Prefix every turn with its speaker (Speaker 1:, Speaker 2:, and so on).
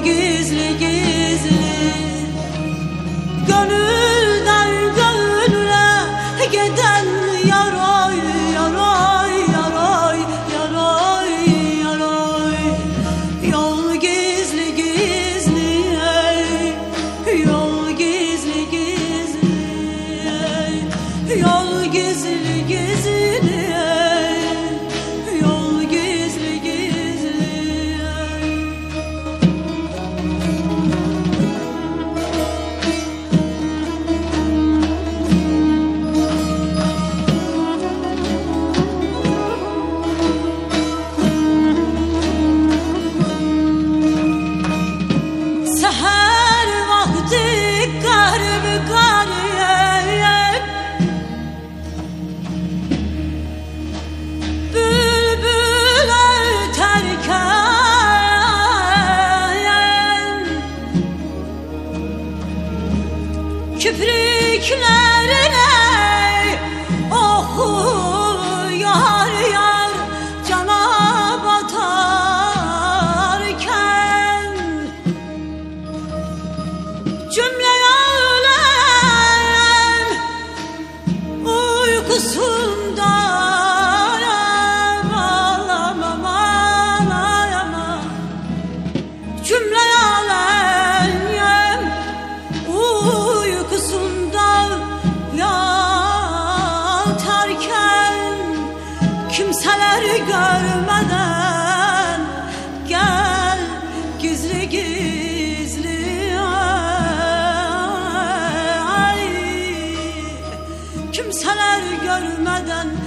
Speaker 1: gizli gizli, gönülden gönüle giden yaray yaray yaray yaray yaray. Yol gizli gizli, yol gizli gizli, yol gizli gizli, yol gizli gizli. Seher vakti garip garip, bülbül öterken, kipriklerine oku yar yar cana batarken, cümle alem uykusunda ağlamam ağlayama. Cümle alem uykusunda yatarken, kimseler görmeden gel gizli gizli, ay, kimseler görmeden